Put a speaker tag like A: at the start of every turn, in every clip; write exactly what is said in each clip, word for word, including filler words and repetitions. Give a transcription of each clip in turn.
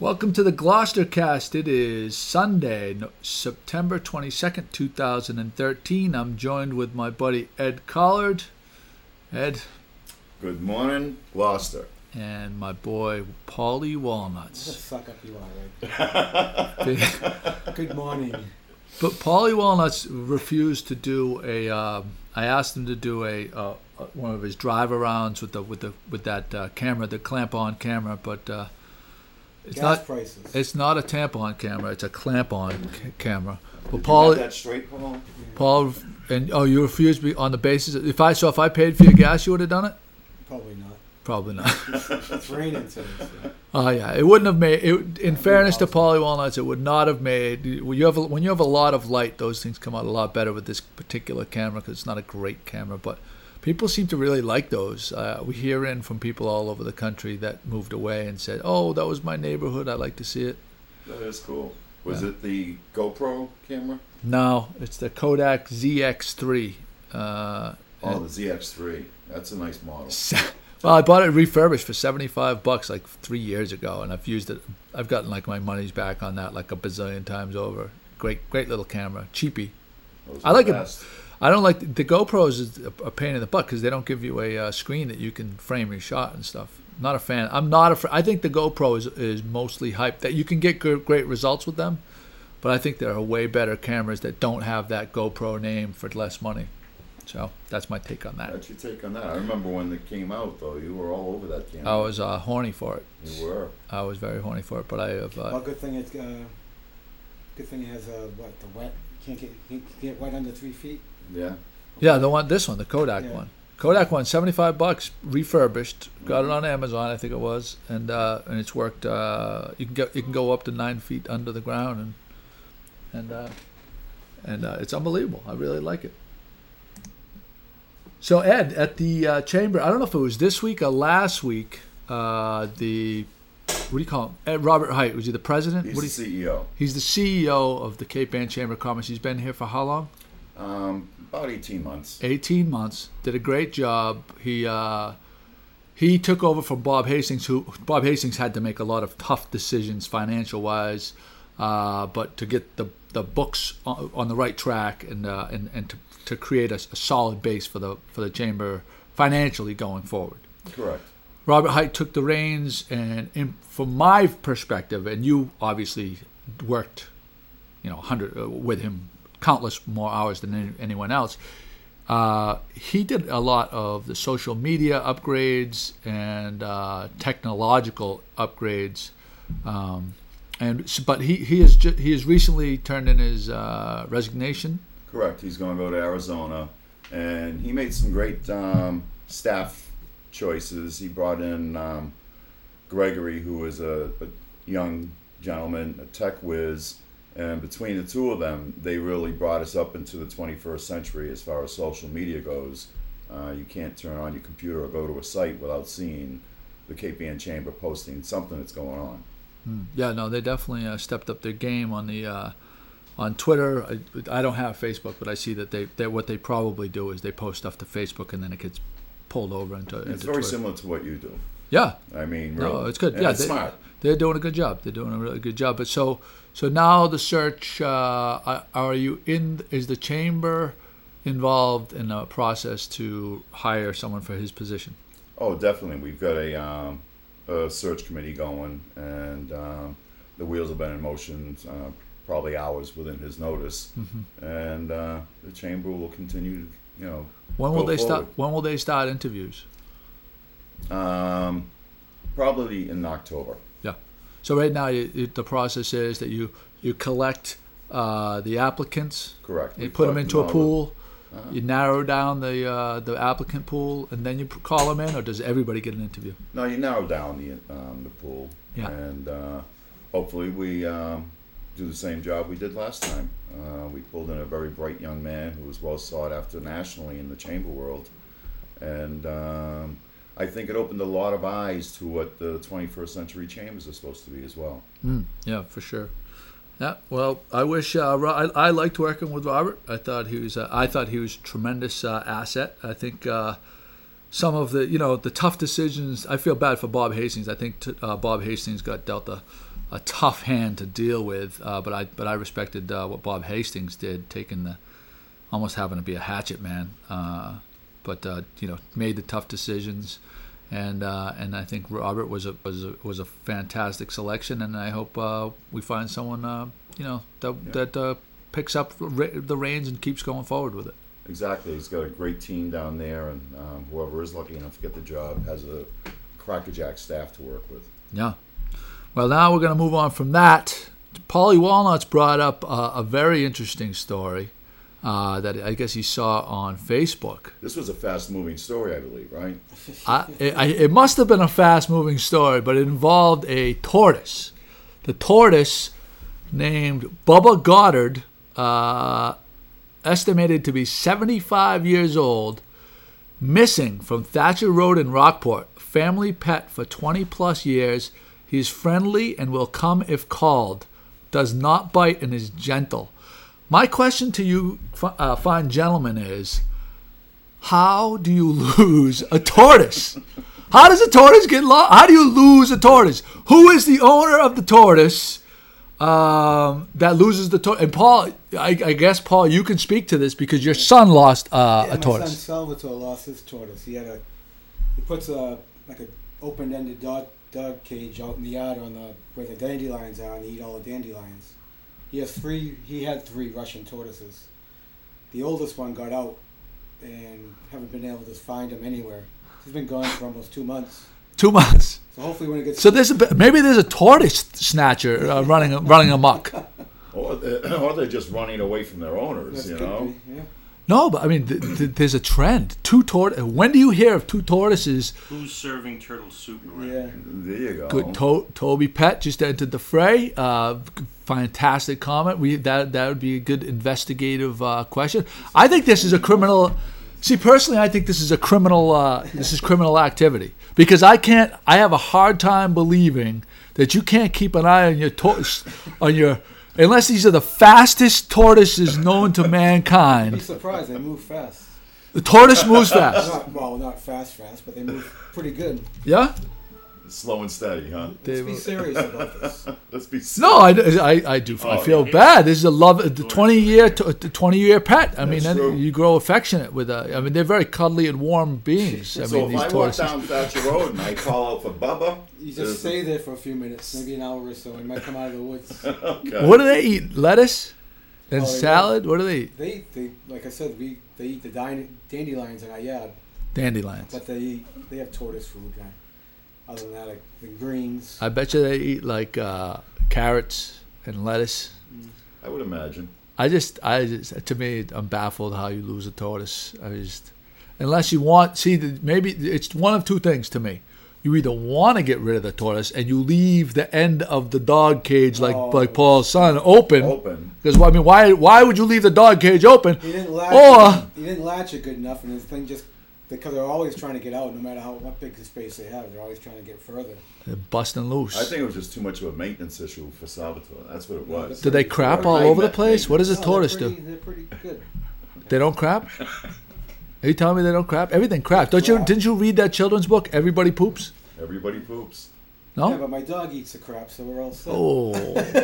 A: Welcome to the Gloucester Cast. It is Sunday, no- September twenty-second, two thousand thirteen. I'm joined with my buddy Ed Collard. Ed.
B: Good morning, Gloucester.
A: And my boy Paulie Walnuts.
C: What a suck up you are, right? Good morning.
A: But Paulie Walnuts refused to do a. Uh, I asked him to do a uh, one of his drive arounds with the with the with that uh, camera, the clamp-on camera, but. Uh, It's
C: Gas
A: not.
C: prices.
A: It's not a tampon camera. It's a clamp-on ca- camera. But
B: Did
A: Paul,
B: you have that straight, Paul?
A: Paul, and oh, you refused me on the basis of, if I so if I paid for your gas, you would have done it.
C: Probably not.
A: Probably not.
C: It's raining today. So.
A: Oh yeah, it wouldn't have made. It, in fairness to Paulie Walnuts, it would not have made. When you have a, when you have a lot of light, those things come out a lot better with this particular camera because it's not a great camera, but. People seem to really like those. Uh, we hear in from people all over the country that moved away and said, "Oh, that was my neighborhood. I like to see it."
B: That is cool. Was
A: Yeah.
B: it the GoPro camera?
A: No, it's the Kodak Z X three. Uh,
B: Oh, the Z X three. That's a nice model.
A: well, I bought it refurbished for seventy-five bucks like three years ago, and I've used it. I've gotten like my money's back on that like a bazillion times over. Great, great little camera, cheapy.
B: Those
A: I
B: are
A: like
B: the
A: it.
B: best.
A: I don't like the, the GoPros is a, a pain in the butt because they don't give you a uh, screen that you can frame your shot and stuff. Not a fan. I'm not a. I think the GoPro is is mostly hype. That you can get good, great results with them, but I think there are way better cameras that don't have that GoPro name for less money. So that's my take on that.
B: What's your take on that? I remember when it came out, though. You were all over that camera.
A: I was uh, horny for it.
B: You were.
A: I was very horny for it, but I have. Uh,
C: Well, good thing it's uh, good thing it has uh, what the wet. Can't get you can't get wet under three feet.
B: Yeah.
A: yeah, the one, this one, the Kodak
C: Yeah.
A: one. Kodak one, seventy-five bucks, refurbished. Got it on Amazon, I think it was, and uh, and it's worked. Uh, you can get you can go up to nine feet under the ground, and and uh, and uh, it's unbelievable. I really like it. So Ed, at the uh, chamber, I don't know if it was this week or last week. Uh, the what do you call him? Ed Robert Height, was he the president?
B: He's
A: what
B: the
A: do you,
B: C E O.
A: he's the C E O of the Cape Ann Chamber of Commerce. He's been here for how long?
B: Um, about eighteen months.
A: eighteen months. Did a great job. He uh, he took over from Bob Hastings, who Bob Hastings had to make a lot of tough decisions financial wise, uh, but to get the the books on, on the right track and uh, and and to, to create a, a solid base for the for the chamber financially going forward.
B: Correct.
A: Robert Height took the reins, and in, from my perspective, and you obviously worked, you know, hundred uh, with him. Countless more hours than any, anyone else. Uh, he did a lot of the social media upgrades and uh, technological upgrades, um, and but he he has ju- he has recently turned in his uh, resignation.
B: Correct. He's going to go to Arizona, and he made some great um, staff choices. He brought in um, Gregory, who is a, a young gentleman, a tech whiz. And between the two of them, they really brought us up into the twenty-first century as far as social media goes. Uh, you can't turn on your computer or go to a site without seeing the Cape Ann Chamber posting something that's going on.
A: Hmm. Yeah, no, they definitely uh, stepped up their game on the uh, on Twitter. I, I don't have Facebook, but I see that they, they what they probably do is they post stuff to Facebook and then it gets pulled over into.
B: It's
A: into
B: very
A: Twitter.
B: similar to what you do.
A: Yeah,
B: I mean, really.
A: no, it's good.
B: And
A: Yeah,
B: it's
A: they,
B: smart.
A: They're doing a good job. They're doing a really good job. But so so now the search. Uh, are you in? Is the chamber involved in a process to hire someone for his position?
B: Oh, definitely. We've got a, um, a search committee going, and um, the wheels have been in motion uh, probably hours within his notice,
A: Mm-hmm.
B: and uh, the chamber will continue to, you know.
A: When will
B: go
A: they
B: forward.
A: start? When will they start interviews?
B: Um, probably in October.
A: Yeah. So right now, you, you, the process is that you you collect uh, the applicants,
B: Correct.
A: you
B: We've
A: put them
B: collected
A: into a
B: all the-
A: pool,
B: uh,
A: you narrow down the uh, the applicant pool, and then you p- call them in, or does everybody get an interview?
B: No, you narrow down the um, the pool,
A: Yeah.
B: and uh, hopefully we um, do the same job we did last time. Uh, we pulled in a very bright young man who was well sought after nationally in the chamber world, and um, I think it opened a lot of eyes to what the twenty-first century chambers are supposed to be as well.
A: Mm, yeah, for sure. Yeah, well, I wish uh, Ro- I, I liked working with Robert. I thought he was uh, I thought he was a tremendous uh, asset. I think uh, some of the you know the tough decisions. I feel bad for Bob Hastings. I think t- uh, Bob Hastings got dealt a, a tough hand to deal with. Uh, but I but I respected uh, what Bob Hastings did, taking the almost having to be a hatchet man. Uh, but uh, you know, made the tough decisions. And uh, and I think Robert was a was a, was a fantastic selection, and I hope uh, we find someone uh, you know that
B: Yeah.
A: that uh, picks up the reins and keeps going forward with it.
B: Exactly. He's got a great team down there, and um, whoever is lucky enough to get the job has a crackerjack staff to work with.
A: Yeah. Well, now we're going to move on from that. Paulie Walnuts brought up uh, a very interesting story uh, that I guess he saw on Facebook.
B: This was a fast-moving story, I believe, right?
A: I, it, it must have been a fast-moving story, but it involved a tortoise. The tortoise, named Bubba Goddard, uh, estimated to be seventy-five years old, missing from Thatcher Road in Rockport. Family pet for twenty-plus years. He's friendly and will come if called. Does not bite and is gentle. My question to you, uh, fine gentlemen, is how do you lose a tortoise? How does a tortoise get lost? How do you lose a tortoise? Who is the owner of the tortoise um, that loses the tortoise? And Paul, I, I guess, Paul, you can speak to this because your son lost uh,
C: yeah,
A: a
C: my
A: tortoise.
C: son Salvatore lost his tortoise. He had a, he puts a like a open-ended dog dog cage out in the yard on the where the dandelions are, and they eat all the dandelions. He has three. He had three Russian tortoises. The oldest one got out, and haven't been able to find him anywhere. He's been gone for almost two months.
A: Two months.
C: So hopefully, when it gets
A: So there's a, bit- maybe there's a tortoise snatcher uh, running running amok.
B: Or they're, or they're just running away from their owners,
C: That's
B: you
C: could
B: know?
C: be, yeah.
A: No, but I mean, th- th- there's a trend. Two tort. When do you hear of two tortoises?
D: Who's serving turtle soup around?
C: Yeah.
B: There you go.
A: Good. To- Toby Pett just entered the fray. Uh, fantastic comment. We that that would be a good investigative uh, question. I think this is a criminal. See, personally, I think this is a criminal. Uh, this is criminal activity because I can't. I have a hard time believing that you can't keep an eye on your tor- on your. Unless these are the fastest tortoises known to
C: You'd be
A: mankind.
C: surprised. They move fast.
A: The tortoise moves fast.
C: Not well, not fast, fast, but they move pretty good.
A: Yeah?
B: Slow and steady, huh?
C: Let's be serious about this.
B: Let's be
A: No, I, I, I do. I
B: Oh,
A: feel
D: yeah.
A: bad. This is a love, the twenty year, twenty year pet. I mean,
B: That's true.
A: you grow affectionate with a. I mean, they're very cuddly and warm beings. I
B: So
A: mean,
B: if
A: these
B: I walk
A: tortoises.
B: down Thatcher Road and I call out for Bubba,
C: You
B: is-
C: just stay there for a few minutes, maybe an hour or so. He might come out of the woods.
B: okay.
A: What do they eat? Lettuce and
C: Oh, yeah.
A: salad. What do they eat?
C: They eat, they like I said, we they eat the dine, dandelions in our yard,
A: Dandelions.
C: but they eat, they have tortoise food. Uh, other than that, like the greens.
A: I bet you they eat like uh, carrots and lettuce.
B: I would imagine.
A: I just, I just, to me, I'm baffled how you lose a tortoise. I just, unless you want, see, the- maybe it's one of two things to me. You either want to get rid of the tortoise and you leave the end of the dog cage, like
C: Oh.
A: like Paul's son, open.
B: Open.
A: Because I mean, why why would you leave the dog cage open?
C: He didn't latch.
A: Or-
C: it, he didn't latch it good enough, and his thing just because they're always trying to get out, no matter how what big the space they have. They're always trying to get further.
A: They're busting loose.
B: I think it was just too much of a maintenance issue for Salvatore. That's what it was.
A: do they crap all
B: I
A: over the
B: met-
A: place? What does a
C: No,
A: tortoise
C: they're
A: do?
C: pretty, They're pretty good.
A: They don't crap. Are you telling me they don't crap? Everything crap. Don't you?
C: Crap.
A: Didn't you read that children's book? Everybody poops.
B: Everybody poops.
A: No.
C: Yeah, but my dog eats the crap, so we're all set.
A: Oh.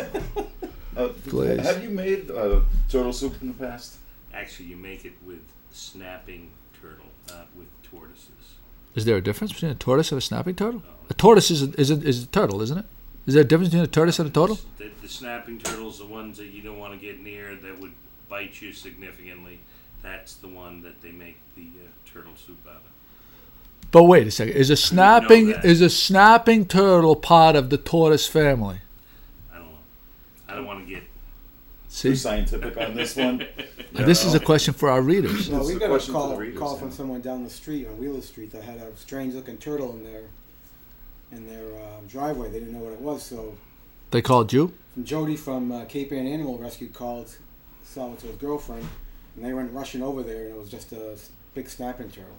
B: Uh,
A: Please.
B: Have you made uh, turtle soup in the past?
D: Actually, you make it with snapping turtle, not with tortoises.
A: Is there a difference between a tortoise and a snapping turtle?
D: No.
A: A tortoise is a, is a, is a turtle, isn't it? Is there a difference between a tortoise and a turtle?
D: The, the snapping turtles, the ones that you don't want to get near, that would bite you significantly. That's the one that they make the uh, turtle soup out of.
A: But wait a second. Is a snapping
D: that.
A: is a snapping turtle part of the tortoise family?
D: I don't know. I don't want to get.
A: See,
B: Too scientific on this one.
A: And this is a
B: No.
A: question for our readers.
C: Well,
B: This
C: we
B: is a
C: got a
B: question for
C: call,
B: the readers,
C: call
B: yeah.
C: from someone down the street on Wheeler Street that had a strange looking turtle in their in their uh, driveway. They didn't know what it was, so
A: They called you.
C: from Jody from uh, Cape Ann Animal Rescue called Salvatore's girlfriend, and they went rushing over there, and it was just a s- big snapping turtle.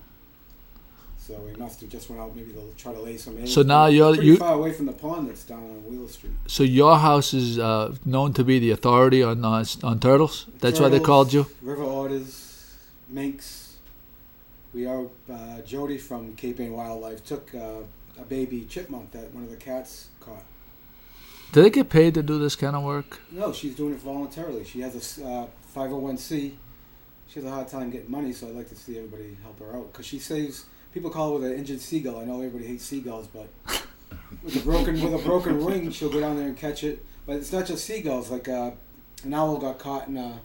C: So we must have just went out maybe to try to lay some eggs.
A: So now
C: It's
A: you're-
C: pretty
A: you-
C: far away from the pond that's down on Wheeler Street.
A: So your house is uh, known to be the authority on uh, on turtles. That's why they
C: Turtles,
A: called you.
C: River otters, minks. We are uh, Jody from Cape Ann Wildlife took uh, a baby chipmunk that one of the cats caught.
A: Do they get paid to do this kind of work?
C: No, she's doing it voluntarily. She has a uh, five oh one c. She has a hard time getting money, so I'd like to see everybody help her out. Because she saves, people call her the injured seagull. I know everybody hates seagulls, but with a broken with a broken wing, she'll go down there and catch it. But it's not just seagulls. Like uh, an owl got caught in a,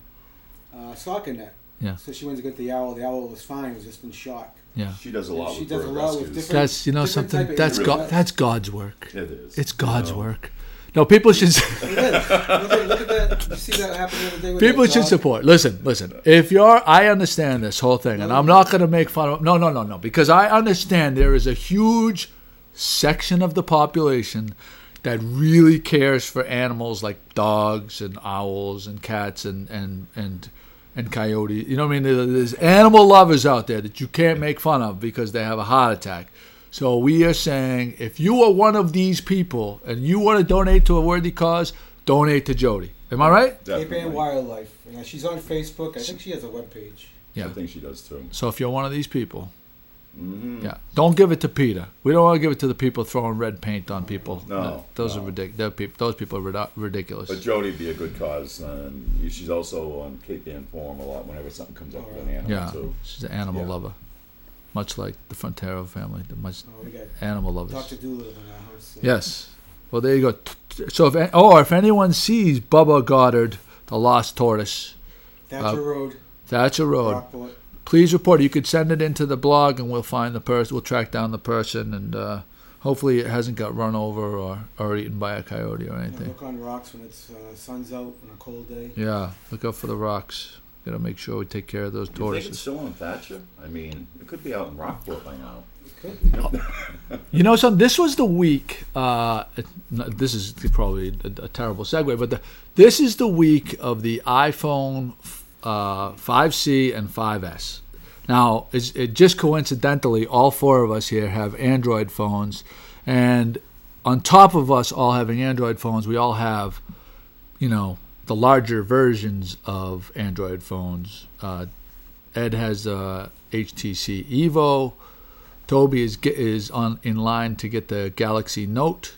C: a soccer net.
A: Yeah.
C: So she went to get the owl. The owl was fine. It was just in shock.
A: Yeah.
B: She does a lot
C: She
B: with
C: does
B: bird
C: a lot with
B: rescues.
C: different-
A: That's you know
C: different
A: something.
C: type of
A: That's
C: animals.
A: God. That's God's work.
B: It is.
A: It's God's
B: No.
A: work. No, people should.
C: It is. Look at, look at that. Did you see that happen the other day with
A: People
C: that
A: should
C: dog?
A: support. Listen, listen. If you're, I understand this whole thing, and I'm not going to make fun of. No, no, no, no. Because I understand there is a huge section of the population that really cares for animals like dogs and owls and cats and and and and coyotes. You know what I mean? There's animal lovers out there that you can't make fun of because they have a heart attack. So we are saying, if you are one of these people and you want to donate to a worthy cause, donate to Jody. Am I right?
C: Cape
B: Definitely.
C: Ann Wildlife. Yeah, she's on Facebook. I think she has a webpage.
A: Yeah.
B: I think she does too.
A: So if you're one of these people,
B: Mm-hmm.
A: yeah, don't give it to PETA. We don't want to give it to the people throwing red paint on people.
B: No,
A: those
B: no.
A: are ridiculous. Those people are ridic- ridiculous.
B: But Jody'd be a good cause, and she's also on Cape Ann Forum a lot whenever something comes up with an animal
A: Yeah,
B: too.
A: she's an animal
B: Yeah.
A: lover, much like the Frontero family. The much
C: Oh, we got
A: animal lovers.
C: Doctor Doolittle in our house. So.
A: Yes. Well, there you go. So if oh, if anyone sees Bubba Goddard, the lost tortoise,
C: Thatcher
A: Uh,
C: Road,
A: Thatcher Road,
C: Rockport.
A: please report it. You could send it into the blog, and we'll find the person. We'll track down the person, and uh, hopefully it hasn't got run over or, or eaten by a coyote or
C: Yeah,
A: anything.
C: look on rocks when it's uh, sun's out on a cold day.
A: Yeah, look out for the rocks. Gotta make sure we take care of those
B: Do you think it's
A: tortoises.
B: still on Thatcher? I mean, it could be out in Rockport by now.
C: It could be.
A: You know, son, this was the week. Uh, it- n- this is probably a, a terrible segue, but the, this is the week of the iPhone uh, five C and five S. Now, it's, it just coincidentally, all four of us here have Android phones, and on top of us all having Android phones, we all have, you know, the larger versions of Android phones. Uh, Ed has uh, H T C Evo. Toby is ge- is on in line to get the Galaxy Note.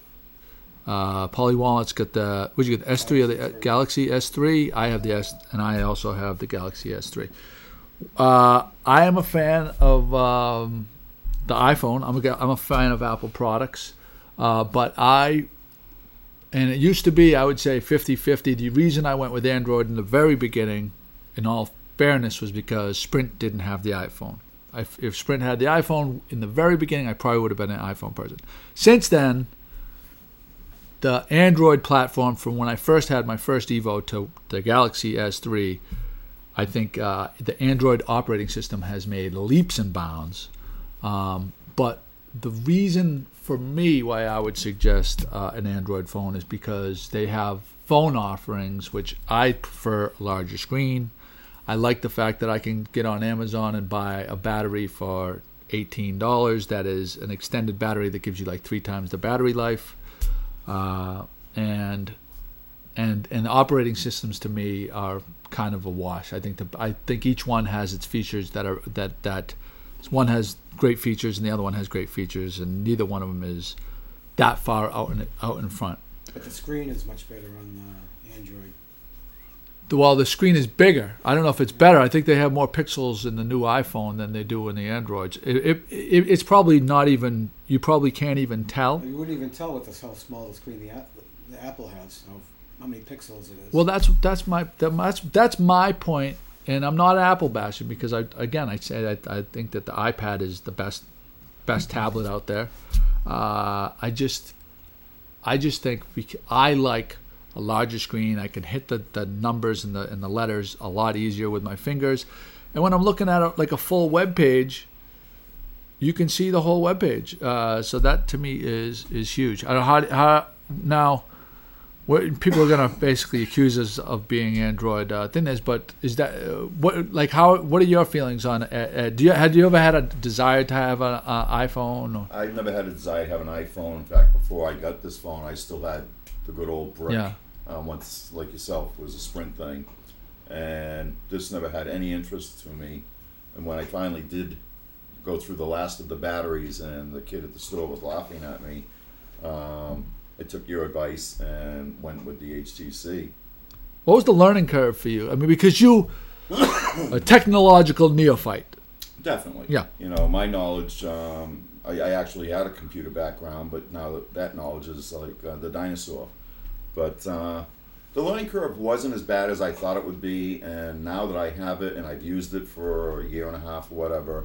A: Uh, Polly Walnut's got the what you get the S three or the uh, Galaxy S three. I have the S, and I also have the Galaxy S three. Uh, I am a fan of um, the iPhone. I'm a ga- I'm a fan of Apple products, uh, but I and it used to be I would say fifty-fifty. The reason I went with Android in the very beginning, in all fairness, was because Sprint didn't have the iPhone. I, if Sprint had the iPhone in the very beginning, I probably would have been an iPhone person. Since then, the Android platform from when I first had my first Evo to the Galaxy S three, I think uh, the Android operating system has made leaps and bounds. Um, but the reason for me why I would suggest uh, an Android phone is because they have phone offerings, which I prefer a larger screen. I like the fact that I can get on Amazon and buy a battery for eighteen dollars. That is an extended battery that gives you like three times the battery life. Uh, and and and the operating systems to me are kind of a wash. I think the, I think each one has its features that are that that one has great features and the other one has great features, and neither one of them is that far out in out in front.
C: But the screen is much better on uh, Android.
A: Well, the screen is bigger. I don't know if it's better. I think they have more pixels in the new iPhone than they do in the Androids. It, it, it, it's probably not even. You probably can't even tell.
C: You wouldn't even tell with this how small the screen the, app, the Apple has, how, how many pixels it is.
A: Well, that's that's my that's that's my point, and I'm not Apple bashing because I again I say I, I think that the iPad is the best best tablet out there. Uh, I just I just think we, c- I like a larger screen. I can hit the, the numbers and the and the letters a lot easier with my fingers, and when I'm looking at a, like a full web page, you can see the whole web page. Uh, so that to me is is huge. I don't know how how now. What, people are gonna basically accuse us of being Android uh, thinners, but is that uh, what like how? What are your feelings on? Uh, uh, do you had you ever had a desire to have an iPhone? Or?
B: I've never had a desire to have an iPhone. In fact, before I got this phone, I still had the good old brick.
A: Yeah.
B: Um, once, like yourself, it was a Sprint thing, and this never had any interest to me. And when I finally did go through the last of the batteries, and the kid at the store was laughing at me, um, I took your advice and went with the H T C.
A: What was the learning curve for you? I mean, because you a technological neophyte.
B: Definitely.
A: Yeah.
B: You know, my knowledge, um, I, I actually had a computer background, but now that, that knowledge is like uh, the dinosaur. But uh, the learning curve wasn't as bad as I thought it would be, and now that I have it and I've used it for a year and a half or whatever,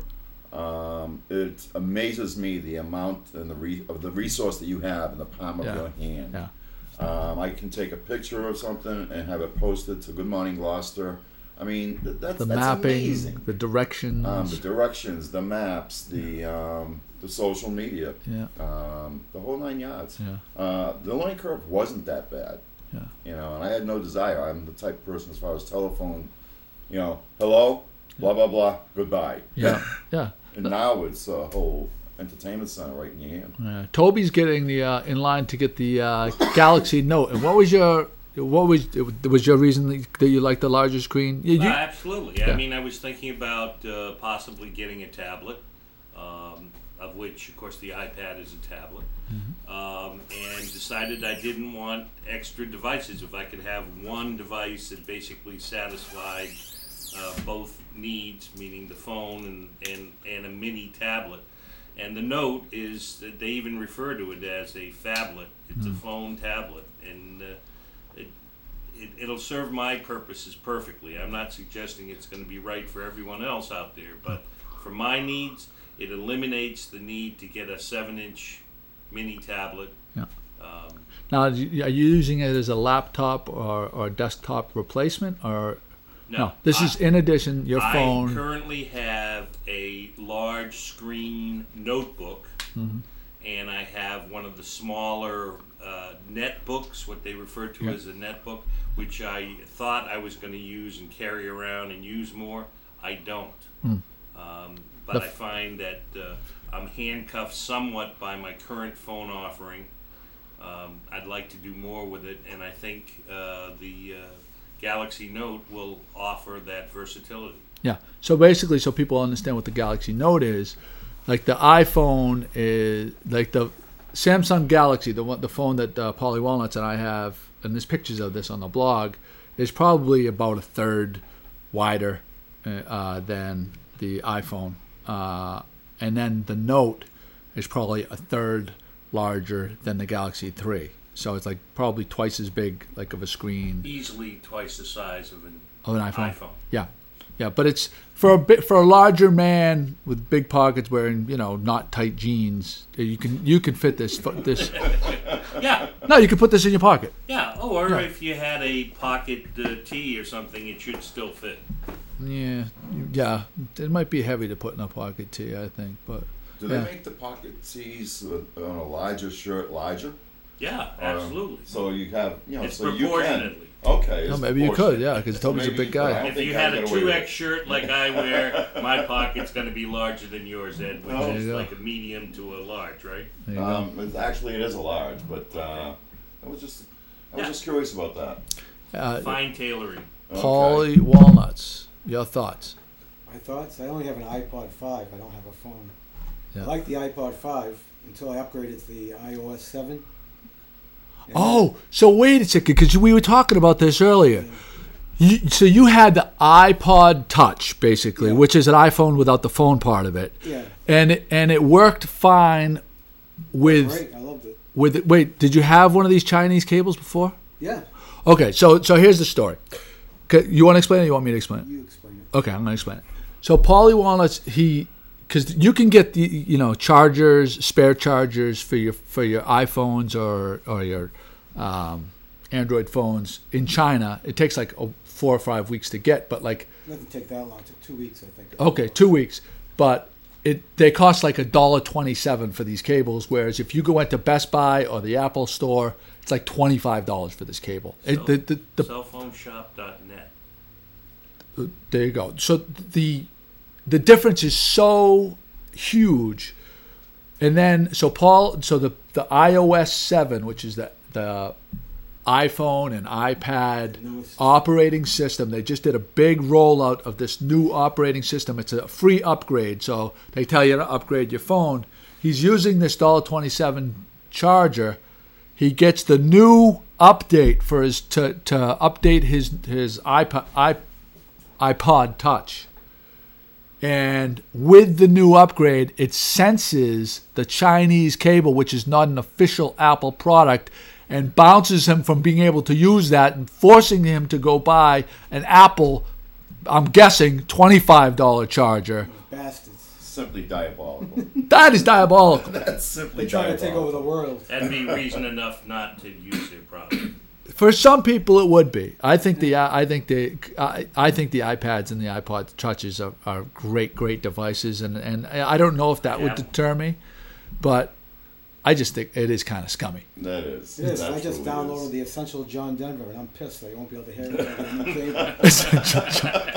B: um, it amazes me the amount and the re- of the resource that you have in the palm of
A: Yeah.
B: your hand.
A: Yeah.
B: Um, I can take a picture of something and have it posted to Good Morning Gloucester. I mean, th- that's
A: The
B: that's
A: mapping,
B: amazing.
A: the directions.
B: Um, the directions, the maps, the um, the social media,
A: yeah.
B: um, the whole nine yards.
A: Yeah.
B: Uh, the learning curve wasn't that bad.
A: Yeah.
B: You know, and I had no desire. I'm the type of person as far as telephone, you know, hello, blah blah blah, goodbye.
A: Yeah. Yeah.
B: And now it's a whole entertainment center right in your hand.
A: Yeah. Toby's getting the uh, in line to get the uh, Galaxy Note. And what was your what was was your reason that you liked the larger screen? You,
D: Uh,
A: you,
D: absolutely.
A: Yeah.
D: I mean, I was thinking about uh, possibly getting a tablet, um, of which, of course, the iPad is a tablet, um, and decided I didn't want extra devices. If I could have one device that basically satisfied uh, both needs, meaning the phone and, and, and a mini tablet. And the Note is, that they even refer to it as a phablet. It's a phone tablet, and uh, it, it, it'll serve my purposes perfectly. I'm not suggesting it's going to be right for everyone else out there, but for my needs, it eliminates the need to get a seven-inch mini tablet.
A: Yeah.
D: Um,
A: now, are you using it as a laptop or, or desktop replacement, or
D: no,
A: no? This
D: I,
A: is in addition your
D: I
A: phone.
D: currently have a large screen notebook,
A: Mhm.
D: and I have one of the smaller uh, netbooks, what they refer to
A: Yeah.
D: as a netbook, which I thought I was going to use and carry around and use more. I don't.
A: Mm.
D: Um, but
A: The
D: I
A: f-
D: find that uh, I'm handcuffed somewhat by my current phone offering. Um, I'd like to do more with it, and I think uh, the uh, Galaxy Note will offer that versatility.
A: Yeah. So basically, so people understand what the Galaxy Note is, like the iPhone is like the Samsung Galaxy, the one, the phone that uh, Polly Walnuts and I have, and there's pictures of this on the blog, is probably about a third wider uh, than the iPhone, uh, and then the Note is probably a third larger than the Galaxy three. So it's like probably twice as big, like of a screen
D: Easily twice the size of an,
A: of an iPhone.
D: iPhone.
A: Yeah, yeah, but it's for a bit for a larger man with big pockets, wearing you know not tight jeans. You can you can fit this this.
D: Yeah,
A: No, you can put this in your pocket.
D: yeah. Oh, or
A: Yeah.
D: if you had a pocket uh, tee or something, it should still fit.
A: Yeah, yeah. It might be heavy to put in a pocket tee, I think, but
B: Do
A: Yeah.
B: they make the pocket tees uh, on a larger shirt larger?
D: Yeah,
B: Um,
D: absolutely.
B: so you have, you know,
D: It's
B: so you can.
D: proportionately.
B: Okay.
A: no,
B: it's
A: maybe you could,
B: proportionate.
A: yeah, because Toby's a
B: Maybe
A: big
B: you could. I
A: guy.
B: don't
D: If
B: think
D: you
B: I'll
D: had a
B: get away
D: two
B: with
D: X
B: it.
D: shirt like I wear, my pocket's going to be larger than yours, Ed, which
B: Oh.
A: There
D: is
A: you go.
D: like a medium to a large, right?
A: There you go.
B: Um, it's, actually, it is a large, but uh, I was just, I was
D: Yeah.
B: just curious about that.
A: Uh,
D: Fine tailoring.
B: Okay.
A: Polly Walnuts, your thoughts?
C: My thoughts? I only have an iPod five. I don't have a phone.
A: Yeah.
C: I like the iPod five until I upgraded to the iOS seven. And
A: Oh, so wait a second, because we were talking about this earlier. You, so you had the iPod Touch, basically,
C: Yeah.
A: which is an iPhone without the phone part of it,
C: Yeah,
A: and it, and it worked fine with
C: great. I loved it.
A: with. it. Wait, did you have one of these Chinese cables before?
C: Yeah,
A: Okay, so so here's the story. 'Kay, you want to explain it? Or you want me to explain it?
C: you explain it.
A: Okay, I'm going to explain it. So Paulie Walnuts, he, because you can get the you know chargers, spare chargers for your for your iPhones or or your um, Android phones in China. It takes like oh, four or five weeks to get, but like
C: It doesn't take that long. It took two weeks, I think.
A: okay, two weeks, but it they cost like a dollar twenty seven for these cables. Whereas if you go into Best Buy or the Apple Store, it's like twenty five dollars for this cable. It,
D: So-
A: the, the, the,
D: Cellphoneshop dot net.
A: There you go. So the the difference is so huge, and then so Paul, so the the iOS seven, which is the the iPhone and iPad
C: Newest.
A: operating system, they just did a big rollout of this new operating system. It's a free upgrade, so they tell you to upgrade your phone. He's using this one dollar twenty-seven charger. he gets the new update for his to, to update his his iPod, iPod Touch. And with the new upgrade, it senses the Chinese cable, which is not an official Apple product, and bounces him from being able to use that and forcing him to go buy an Apple, I'm guessing, twenty-five dollars charger.
C: Bastards.
B: Simply diabolical.
A: That is diabolical.
B: That's simply
C: They're trying
B: diabolical.
C: to take over the world.
D: That'd be reason enough not to use their product.
A: For some people, it would be. I think the I think the I, I think the iPads and the iPod Touches are, are great great devices, and, and I don't know if that would
D: Yeah.
A: deter me, but I just think it is kind of scummy.
B: That is.
C: It is.
B: It
C: I just
B: absolutely
C: downloaded
B: is.
C: the Essential John Denver, and I'm pissed that you won't be able to hear it on the cable.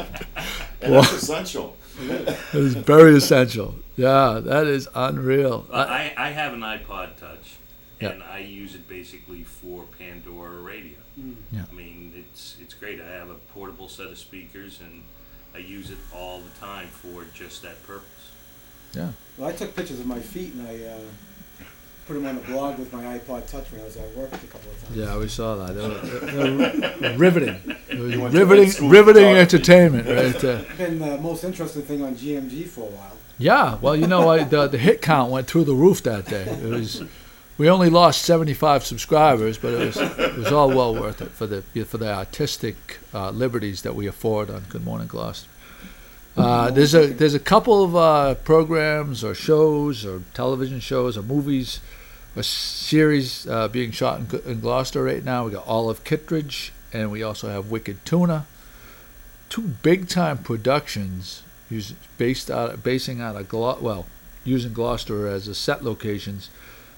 B: And that's essential.
A: It is very essential. Yeah, that is unreal.
D: Well,
A: I-
D: I, I have an iPod Touch,
A: Yeah.
D: and I use it basically for Pandora radio.
A: Yeah.
D: I mean, it's it's great. I have a portable set of speakers, and I use it all the time for just that purpose.
A: yeah.
C: Well, I took pictures of my feet, and I uh, put them on the blog with my iPod Touch when I was at work a couple of times.
A: Yeah, we saw that. They were, they were riveting. It was
B: You went to
A: riveting,
B: ed school
A: riveting
B: photography.
A: entertainment, right there.
C: It's been the most interesting thing on G M G for a while.
A: Yeah, well, you know, I, the the hit count went through the roof that day. It was, we only lost seventy-five subscribers, but it was it was all well worth it for the for the artistic uh, liberties that we afford on Good Morning Gloucester. Uh, there's a there's a couple of uh, programs or shows or television shows or movies or series uh, being shot in, in Gloucester right now. We got Olive Kittredge, and we also have Wicked Tuna. Two big time productions use, based out basing out of Glo- well using Gloucester as a set locations,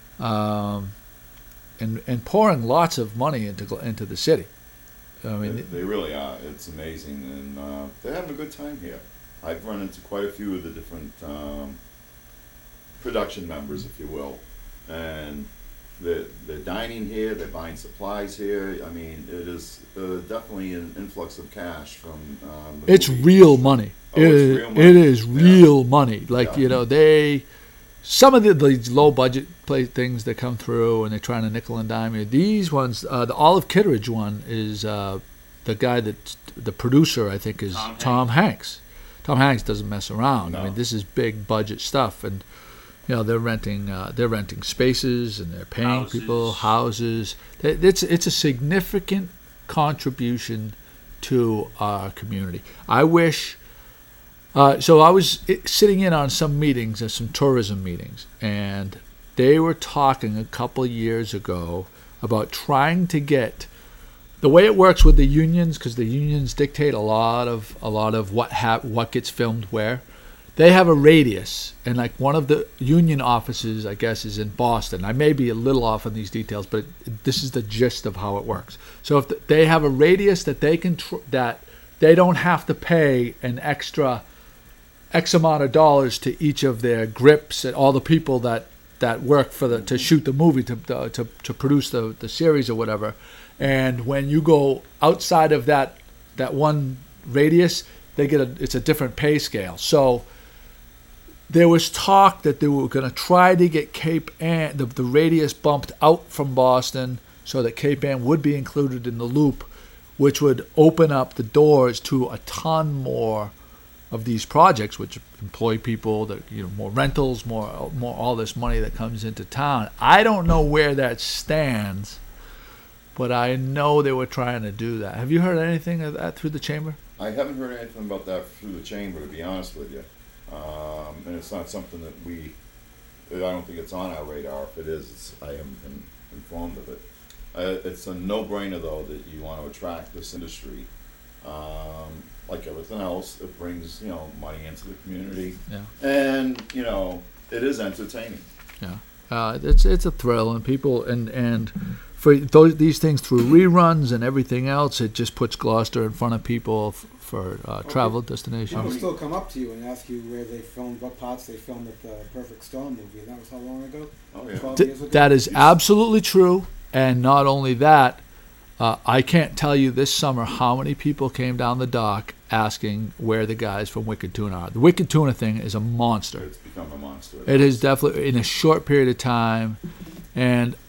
A: um, and and pouring lots of money into Gl- into the city. I
B: They,
A: mean,
B: they really are. It's amazing, and uh, they're having a good time here. I've run into quite a few of the different um, production members, if you will, and they're, they're dining here. They're buying supplies here. I mean, it is uh, definitely an influx of cash from. Um, the
A: it's
B: movie
A: real
B: industry.
A: money.
B: Oh,
A: It
B: it's
A: is-
B: real money.
A: It is
B: Yeah.
A: real money. Like
B: Yeah.
A: you know, they some of the these low budget play things that come through and they're trying to nickel and dime you. These ones, uh, the Olive Kittredge one is uh, the guy that the producer I think is
D: Tom
A: Tom Hanks. Tom Hanks doesn't mess around. I
B: No.
A: mean, this is big budget stuff, and you know they're renting uh, they're renting spaces and they're paying people houses. It- It's it's a significant contribution to our community. I wish. Uh, so I was i- sitting in on some meetings, uh, some tourism meetings, and they were talking a couple years ago about trying to get the way it works with the unions, because the unions dictate a lot of a lot of what ha- what gets filmed where. They have a radius, and like one of the union offices, I guess, is in Boston. I may be a little off on these details, but it, this is the gist of how it works. So if the, they have a radius that they can tr- that they don't have to pay an extra X amount of dollars to each of their grips and all the people that, that work for the to shoot the movie to to to produce the, the series or whatever. And when you go outside of that that one radius, they get a it's a different pay scale. So there was talk that they were going to try to get Cape Ann, the, the radius bumped out from Boston so that Cape Ann would be included in the loop, which would open up the doors to a ton more of these projects, which employ people, that you know, more rentals, more more all this money that comes into town. I don't know where that stands, but I know they were trying to do that. Have you heard anything of that through the chamber?
B: I haven't heard anything about that through the chamber, to be honest with you. Um, and it's not something that we, I don't think it's on our radar. If it is, it's, I am in, informed of it. Uh, it's a no-brainer, though, that you want to attract this industry. Um, like everything else, it brings, you know, money into the community.
A: Yeah.
B: And, you know, it is entertaining.
A: Yeah, uh, it's it's a thrill, and people and and for those these things through reruns and everything else, it just puts Gloucester in front of people f- for uh, travel
C: People
A: destinations.
C: still come up to you and ask you where they filmed, what parts they filmed at the Perfect Storm movie, and that was how long ago?
B: Oh, yeah.
C: twelve
A: Th-
C: years ago?
A: that is absolutely true, and not only that, uh, I can't tell you this summer how many people came down the dock asking where the guys from Wicked Tuna are. The Wicked Tuna thing is a monster.
B: It's become a monster.
A: It is definitely in a short period of time, and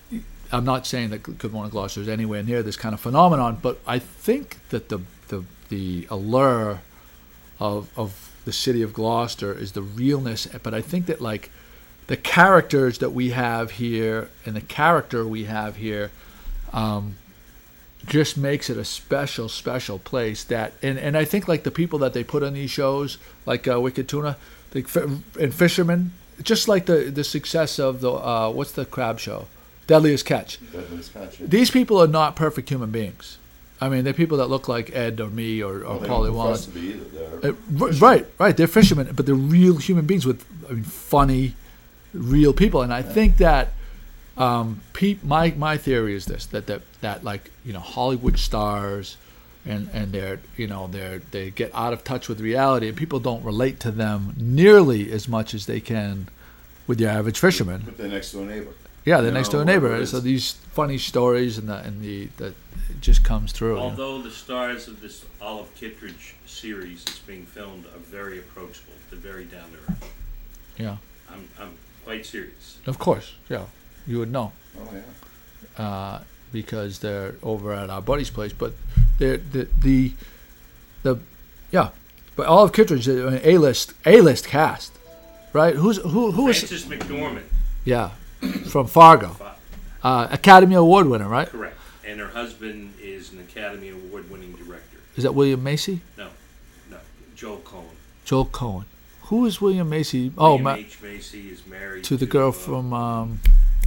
A: I'm not saying that Good Morning Gloucester is anywhere near this kind of phenomenon, but I think that the the the allure of of the city of Gloucester is the realness. But I think that like the characters that we have here and the character we have here um, just makes it a special, special place. That and, and I think like the people that they put on these shows, like uh, Wicked Tuna, the, and Fisherman, just like the the success of the uh, what's the crab show, Deadliest Catch.
B: Deadliest Catch. Yeah.
A: These people are not perfect human beings. I mean, they're people that look like Ed or me or, or
B: Well, they
A: Paulie
B: don't
A: Wallace.
B: profess to be either. They're
A: Uh, r- right, right. They're fishermen, but they're real human beings with I mean, funny, real people. And I think that um, pe- my my theory is this: that that that like you know Hollywood stars, and and they're you know they're they get out of touch with reality, and people don't relate to them nearly as much as they can with your average fisherman.
B: But they're next to a neighbor.
A: Yeah, they're
B: You
A: next
B: know,
A: to a neighbor,
B: whatever it
A: so
B: is.
A: these funny stories and the and the that it just comes through. you know.
D: Although the stars of this Olive Kittredge series that's being filmed are very approachable, they're very down to earth.
A: Yeah,
D: I'm, I'm quite serious.
A: of course. Yeah, you would know.
B: Oh yeah.
A: uh, because they're over at our buddy's place. But they're the the the yeah, but Olive Kittredge, an A list A list cast, right? Who's who who is
D: Frances McDormand,
A: yeah from Fargo,
D: fi-
A: uh, Academy Award winner, right?
D: correct, and her husband is an Academy Award-winning director.
A: Is that William Macy?
D: No, no, Joel Cohen.
A: Joel Cohen. Who is William Macy? Oh,
D: William
A: ma-
D: H. Macy is married
A: to the girl
D: uh,
A: from um,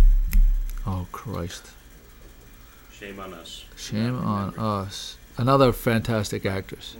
A: oh Christ,
D: Shame on Us.
A: shame
D: Not
A: on
D: remembering.
A: us. Another fantastic actress.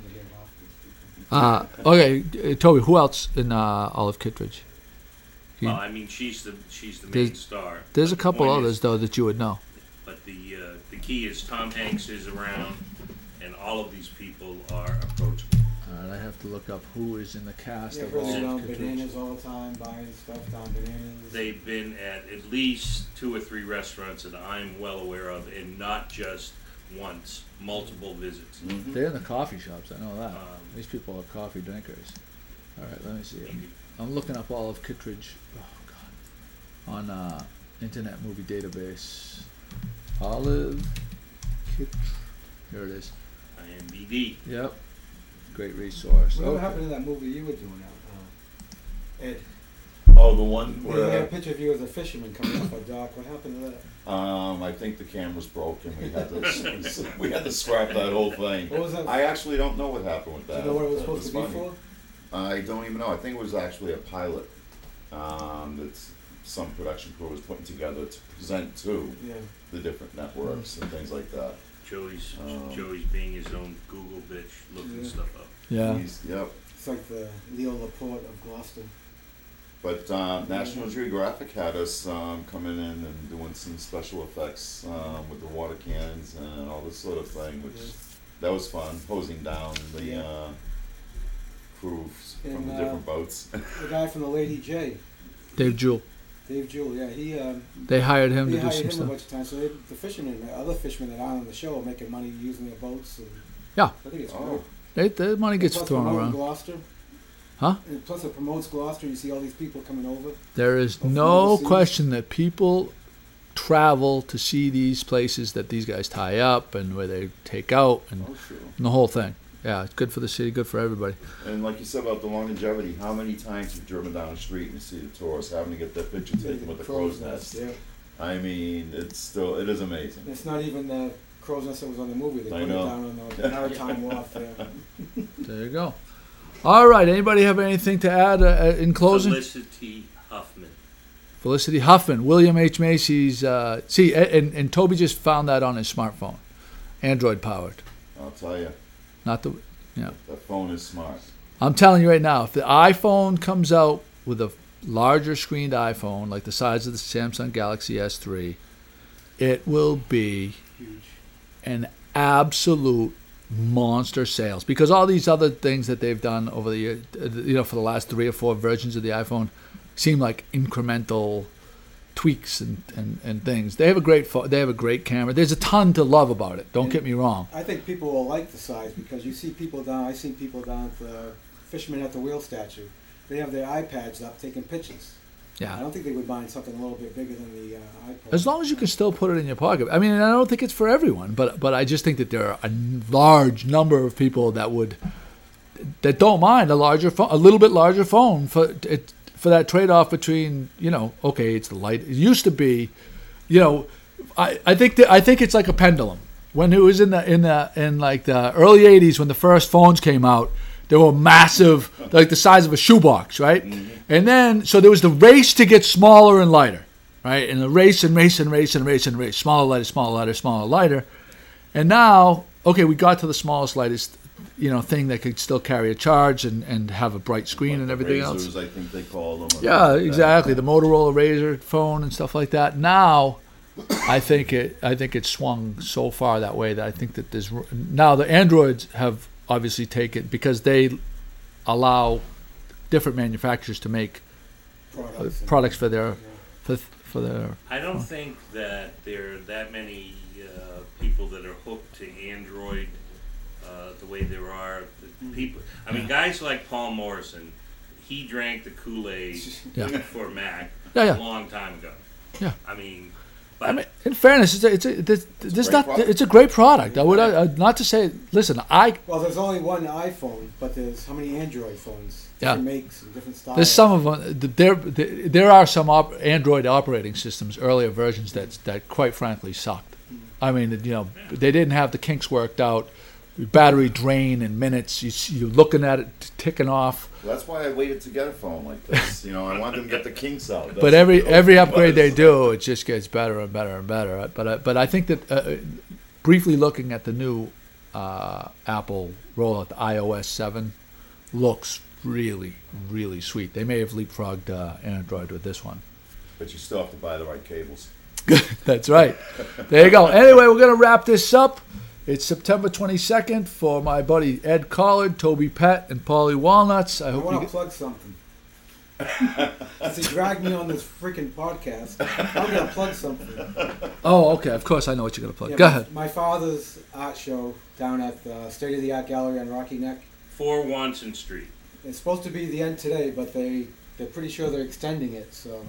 A: Uh, okay, uh, Toby. Who else in uh, Olive Kittredge?
D: Well, I mean, she's the she's the main
A: There's-
D: star.
A: There's
D: but
A: a
D: the
A: couple
D: point
A: others
D: is-
A: though that you would know.
D: But the uh, the key is Tom Hanks is around, and all of these people are approachable.
A: All right, I have to look up who is in the cast
C: Yeah,
A: of
C: running
A: Olive
C: down
A: Kittredge.
C: bananas all the time, buying stuff down bananas.
D: They've been at at least two or three restaurants that I'm well aware of, and not just once, multiple visits.
B: Mhm.
A: They're in the coffee shops. I know that.
D: Um,
A: These people are coffee drinkers. All right, let me see. I'm, I'm looking up Olive Kittredge. Oh God, on uh, Internet Movie Database. Olive Kittredge. Here it is.
D: I M D B.
A: Yep. Great resource.
C: Whatever
A: Okay.
C: happened to that movie you were doing out? Uh, Ed,
B: Oh, the one
C: we had a
B: where
C: picture of you as a fisherman coming off a dock. What happened to that?
B: um, I think the camera's broken. We had to we had to scrap that whole thing.
C: What was that?
B: I actually don't know what happened with
C: Do
B: that.
C: you know what it was
B: That
C: supposed to be
B: funny.
C: for?
B: I don't even know. I think it was actually a pilot um, that some production crew was putting together to present to
C: Yeah.
B: the different networks and things like that.
D: Joey's
B: Um,
D: Joey's being his own Google bitch, looking
C: Yeah.
D: stuff up.
A: Yeah.
B: He's, yep.
C: It's like the Leo Laporte of Gloucester.
B: But uh, National Geographic had us um, coming in and doing some special effects um, with the water cannons and all this sort of thing, which
C: Yeah.
B: that was fun. Hosing down the uh, crews from
C: And,
B: the
C: uh,
B: different boats.
C: The guy from the Lady J,
A: Dave Jewell.
C: Dave Jewell. Yeah, he um,
A: They hired him
C: he
A: to do
C: hired
A: some
C: him a
A: stuff.
C: bunch of times. So they, the fishermen, the other fishermen that aren't on the show, are making money using their boats. And
A: Yeah.
C: I think it's
B: Oh.
C: great.
A: They, the money gets
C: Plus
A: thrown
C: promoting
A: around.
C: Gloucester.
A: Huh?
C: And plus it promotes Gloucester. You see all these people coming over.
A: There is
C: From
A: no
C: overseas.
A: question that people travel to see these places that these guys tie up and where they take out and,
B: Oh, sure.
A: and the whole thing. Yeah, it's good for the city, good for everybody.
B: And like you said about the longevity, how many times you've driven down the street and you see the tourists having to get their picture taken with the crow's nest?
C: Yeah.
B: I mean, it's still, it is amazing.
C: It's not even the crow's nest that was on the movie. They
B: I
C: put
B: know.
C: it down on the maritime wharf there.
A: There you go. All right. Anybody have anything to add uh, in closing?
D: Felicity Huffman.
A: Felicity Huffman, William H. Macy's. Uh, see, a- and, and Toby just found that on his smartphone, Android powered.
B: I'll tell you,
A: Not the. Yeah.
B: that phone is smart.
A: I'm telling you right now, if the iPhone comes out with a larger screened iPhone, like the size of the Samsung Galaxy S three, it will be
C: Huge.
A: an absolute monster sales, because all these other things that they've done over the year, uh, you know, for the last three or four versions of the iPhone, seem like incremental tweaks and, and, and things. They have a great pho- they have a great camera. There's a ton to love about it. Don't get me wrong.
C: I think people will like the size because you see people down. I see people down at the Fishermen at the Wheel statue. They have their iPads up taking pictures.
A: Yeah.
C: I don't think they would mind something a little bit bigger than the uh, iPod.
A: As long as you can still put it in your pocket. I mean, I don't think it's for everyone, but but I just think that there are a large number of people that would that don't mind a larger phone, a little bit larger phone for it for that trade-off between, you know, okay, it's the light. It used to be, you know, I I think that, I think it's like a pendulum. When it was in the in the in like the early eighties when the first phones came out, they were massive, like the size of a shoebox, right? Mm-hmm. And then, so there was the race to get smaller and lighter, right? And the race and race and race and race and race, smaller, lighter, smaller, lighter, smaller, lighter. And now, okay, we got to the smallest, lightest, you know, thing that could still carry a charge and, and have a bright screen
B: Like
A: and
B: the
A: everything
B: razors,
A: else.
B: I think they call them. or
A: Yeah,
B: like that.
A: exactly. The Motorola Razr phone and stuff like that. Now, I think it, I think it's swung so far that way that I think that there's now the Androids have obviously taken because they allow different manufacturers to make
C: products, and-
A: products for their
C: yeah.
A: for for their.
D: I don't think that there are that many uh, people that are hooked to Android uh, the way there are the people. I mean, guys like Paul Morrison, he drank the Kool-Aid
A: Yeah.
D: for Mac
A: Yeah, yeah.
D: a long time ago.
A: Yeah.
D: I mean, but
A: I mean, in fairness, it's a, it's a, this, this
B: great
A: not
B: product.
A: it's a great product. I would uh, not to say. Listen, I
C: Well, there's only one iPhone, but there's how many Android phones?
A: Yeah.
C: Different makes and different styles.
A: there's some of them. There there are some op- Android operating systems, earlier versions that that quite frankly sucked. I mean, you know, they didn't have the kinks worked out. Battery drain in minutes. You see- you're looking at it ticking off.
B: That's why I waited to get a phone like this. You know, I wanted them to get the kinks out. That's
A: But every
B: what
A: every
B: it
A: upgrade they
B: was.
A: do, it just gets better and better and better. But I, but I think that uh, briefly looking at the new uh, Apple rollout, the i O S seven, looks really really sweet. They may have leapfrogged uh, Android with this one.
B: But you still have to buy the right cables.
A: That's right. There you go. Anyway, we're gonna wrap this up. It's September twenty-second for my buddy Ed Collard, Toby Pett, and Paulie Walnuts. I
C: I
A: hope
C: want
A: you
C: to plug something. Since he dragged me on this freaking podcast, I'm going to plug something.
A: Oh, okay. Of course, I know what you're gonna plug.
C: Yeah,
A: Go
C: my-
A: ahead.
C: My father's art show down at the State of the Art Gallery on Rocky Neck.
D: four Wanson Street.
C: It's supposed to be the end today, but they, they're pretty sure they're extending it. So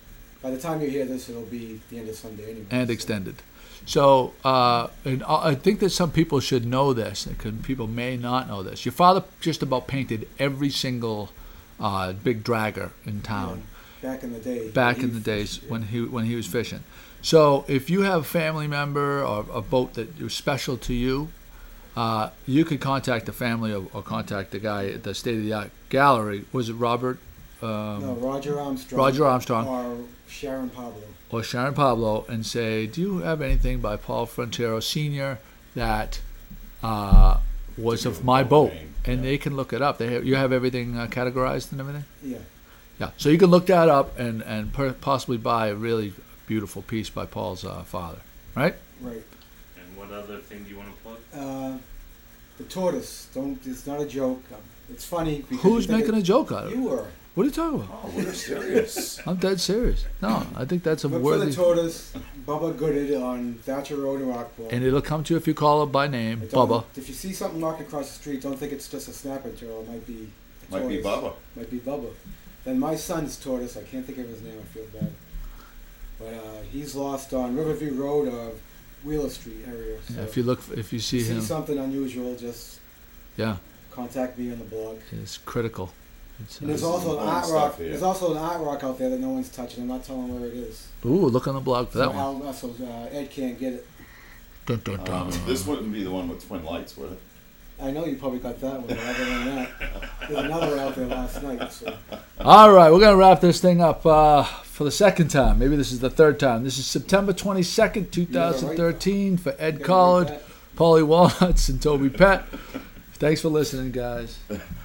C: by the time you hear this, it'll be the end of Sunday anyway.
A: And
C: so.
A: extended. So, uh, and I I think that some people should know this, because people may not know this. Your father just about painted every single uh, big dragger in town
C: Yeah, back in the day.
A: back
C: He-
A: in the days
C: yeah.
A: when he when he was fishing. So, if you have a family member or a boat that is special to you, uh, you could contact the family or, or contact the guy at the State of the Art Gallery. Was it Robert? Um,
C: No, Roger Armstrong.
A: Roger Armstrong.
C: Or Sharon Pablo.
A: or Sharon Pablo and say, do you have anything by Paul Frontiero Senior that uh, was
B: To
A: of
B: give
A: my
B: a
A: boat?
B: name,
A: And
B: yeah.
A: they can look it up. They have, you have everything uh, categorized and everything?
C: Yeah.
A: Yeah. So you can look that up and, and per- possibly buy a really beautiful piece by Paul's uh, father, right?
C: Right.
D: And what other thing do you want to plug?
C: Uh, the tortoise. Don't. It's not a joke. Um, It's funny. Because
A: Who's
C: you think
A: making
C: it,
A: a joke out of it?
C: You were.
A: What are you talking about?
B: Oh, we're serious.
A: I'm dead serious. No, I think that's a
C: Look for
A: worthy...
C: the tortoise. Bubba Gooded on Thatcher Road in Rockport.
A: And it'll come to you if you call it by name,
C: It don't-
A: Bubba.
C: If you see something walking across the street, don't think it's just a snapper turtle. It might be. a
B: Might be
C: tortoise.
B: Bubba.
C: Might be Bubba. Then my son's tortoise. I can't think of his name. I feel bad. But uh, he's lost on Riverview Road or Wheeler Street area. So
A: Yeah, if you look, if you see
C: if you
A: him,
C: see something unusual, just
A: yeah,
C: contact me on the blog.
A: it's critical. It's,
C: And there's
A: uh,
C: also an
B: fun
C: art
B: stuff
C: rock.
B: here.
C: There's also an art rock out there that no one's touching. I'm not telling where it is.
A: ooh, look on the blog for that
C: so
A: one.
C: Al, so uh, Ed can't get it.
A: Dun, dun, dun.
B: Um, this wouldn't be the one with twin lights, would it?
C: I know you probably got that one. But other than that, there's another one out there last night. So
A: All right, we're gonna wrap this thing up uh, for the second time. Maybe this is the third time. This is September twenty-second, twenty thirteen for Ed
C: Gotta
A: Collard,
C: write
A: Paulie Walnuts, and Toby Pett. Thanks for listening, guys.